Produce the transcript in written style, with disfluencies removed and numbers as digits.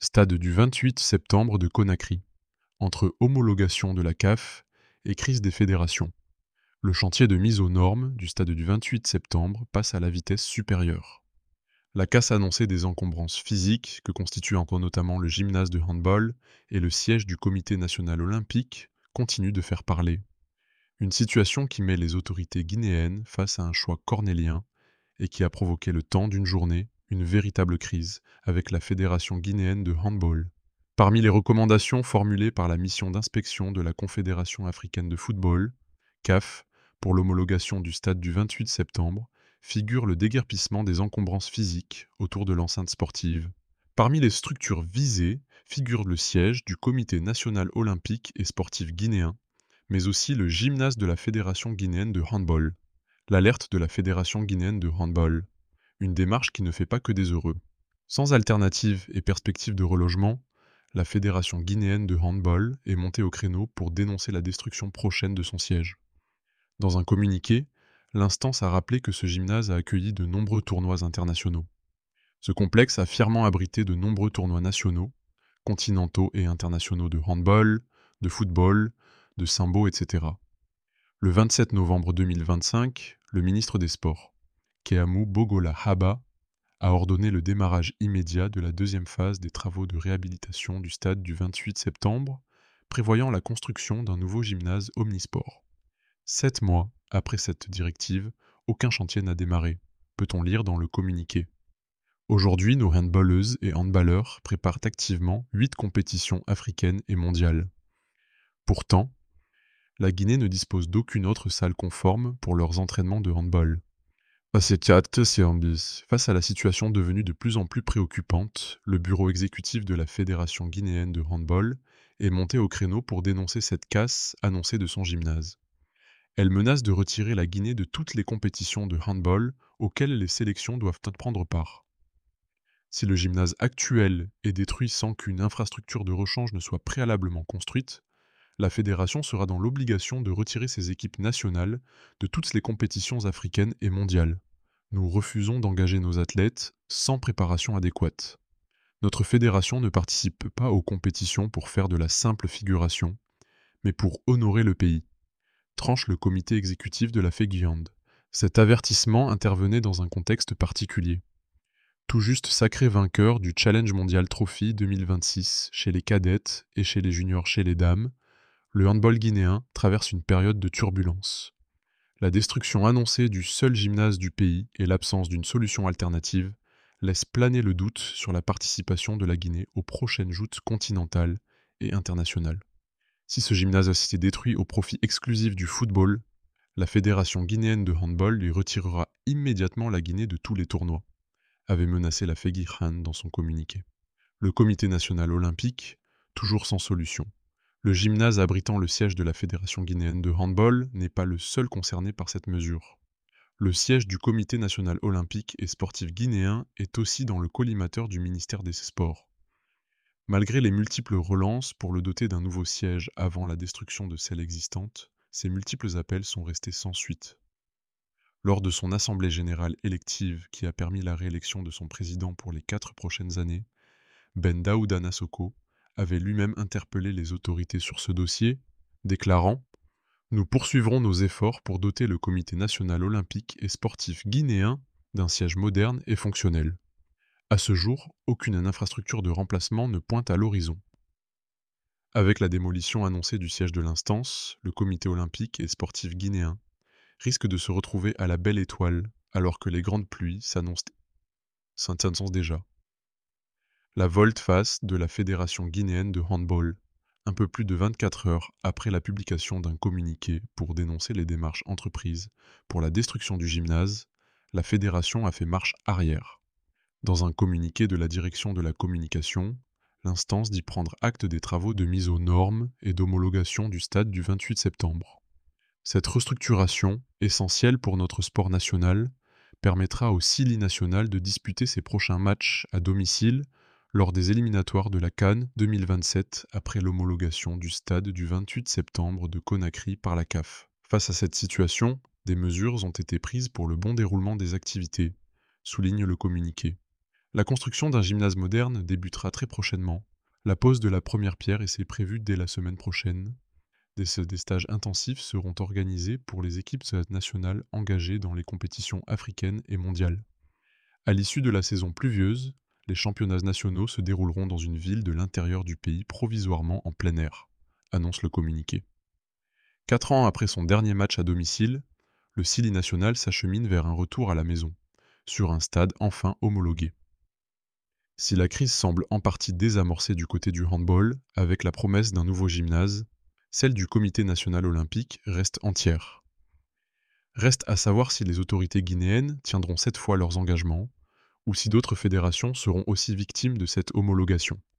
Stade du 28 septembre de Conakry. Entre homologation de la CAF et crise des fédérations. Le chantier de mise aux normes du stade du 28 septembre passe à la vitesse supérieure. La CAS a annoncé des encombrances physiques que constituent encore notamment le gymnase de handball et le siège du Comité national olympique continue de faire parler. Une situation qui met les autorités guinéennes face à un choix cornélien et qui a provoqué le temps d'une journée une véritable crise avec la Fédération guinéenne de handball. Parmi les recommandations formulées par la mission d'inspection de la Confédération africaine de football, CAF, pour l'homologation du stade du 28 septembre, figure le déguerpissement des encombrances physiques autour de l'enceinte sportive. Parmi les structures visées figure le siège du Comité national olympique et sportif guinéen, mais aussi le gymnase de la Fédération guinéenne de handball. L'alerte de la Fédération guinéenne de handball. Une démarche qui ne fait pas que des heureux. Sans alternative et perspective de relogement, la Fédération guinéenne de handball est montée au créneau pour dénoncer la destruction prochaine de son siège. Dans un communiqué, l'instance a rappelé que ce gymnase a accueilli de nombreux tournois internationaux. Ce complexe a fièrement abrité de nombreux tournois nationaux, continentaux et internationaux de handball, de football, de sambo, etc. Le 27 novembre 2025, le ministre des Sports, Keamou Bogola Haba, a ordonné le démarrage immédiat de la deuxième phase des travaux de réhabilitation du stade du 28 septembre, prévoyant la construction d'un nouveau gymnase omnisport. 7 mois après cette directive, aucun chantier n'a démarré, peut-on lire dans le communiqué. Aujourd'hui, nos handballeuses et handballeurs préparent activement 8 compétitions africaines et mondiales. Pourtant, la Guinée ne dispose d'aucune autre salle conforme pour leurs entraînements de handball. Face à la situation devenue de plus en plus préoccupante, le bureau exécutif de la Fédération guinéenne de handball est monté au créneau pour dénoncer cette casse annoncée de son gymnase. Elle menace de retirer la Guinée de toutes les compétitions de handball auxquelles les sélections doivent prendre part. Si le gymnase actuel est détruit sans qu'une infrastructure de rechange ne soit préalablement construite, la fédération sera dans l'obligation de retirer ses équipes nationales de toutes les compétitions africaines et mondiales. Nous refusons d'engager nos athlètes sans préparation adéquate. Notre fédération ne participe pas aux compétitions pour faire de la simple figuration, mais pour honorer le pays, tranche le comité exécutif de la FEGIAND. Cet avertissement intervenait dans un contexte particulier. Tout juste sacré vainqueur du Challenge Mondial Trophy 2026 chez les cadettes et chez les juniors chez les dames, le handball guinéen traverse une période de turbulence. La destruction annoncée du seul gymnase du pays et l'absence d'une solution alternative laissent planer le doute sur la participation de la Guinée aux prochaines joutes continentales et internationales. Si ce gymnase a été détruit au profit exclusif du football, la Fédération guinéenne de handball lui retirera immédiatement la Guinée de tous les tournois, avait menacé la FEGIHAN dans son communiqué. Le Comité national olympique, toujours sans solution. Le gymnase abritant le siège de la Fédération guinéenne de handball n'est pas le seul concerné par cette mesure. Le siège du Comité national olympique et sportif guinéen est aussi dans le collimateur du ministère des Sports. Malgré les multiples relances pour le doter d'un nouveau siège avant la destruction de celle existante, ces multiples appels sont restés sans suite. Lors de son assemblée générale élective qui a permis la réélection de son président pour les 4 prochaines années, Ben Daouda Nassoko avait lui-même interpellé les autorités sur ce dossier, déclarant « Nous poursuivrons nos efforts pour doter le Comité national olympique et sportif guinéen d'un siège moderne et fonctionnel. » À ce jour, aucune infrastructure de remplacement ne pointe à l'horizon. Avec la démolition annoncée du siège de l'instance, le Comité olympique et sportif guinéen risque de se retrouver à la belle étoile alors que les grandes pluies s'annoncent déjà. La volte-face de la Fédération guinéenne de handball, un peu plus de 24 heures après la publication d'un communiqué pour dénoncer les démarches entreprises pour la destruction du gymnase, la fédération a fait marche arrière. Dans un communiqué de la direction de la communication, l'instance dit prendre acte des travaux de mise aux normes et d'homologation du stade du 28 septembre. Cette restructuration, essentielle pour notre sport national, permettra au Sili national de disputer ses prochains matchs à domicile lors des éliminatoires de la CAN 2027 après l'homologation du stade du 28 septembre de Conakry par la CAF. Face à cette situation, des mesures ont été prises pour le bon déroulement des activités, souligne le communiqué. La construction d'un gymnase moderne débutera très prochainement. La pose de la première pierre est prévue dès la semaine prochaine. Des stages intensifs seront organisés pour les équipes nationales engagées dans les compétitions africaines et mondiales. À l'issue de la saison pluvieuse, les championnats nationaux se dérouleront dans une ville de l'intérieur du pays provisoirement en plein air, annonce le communiqué. 4 ans après son dernier match à domicile, le Scilly national s'achemine vers un retour à la maison, sur un stade enfin homologué. Si la crise semble en partie désamorcée du côté du handball, avec la promesse d'un nouveau gymnase, celle du Comité national olympique reste entière. Reste à savoir si les autorités guinéennes tiendront cette fois leurs engagements, ou si d'autres fédérations seront aussi victimes de cette homologation.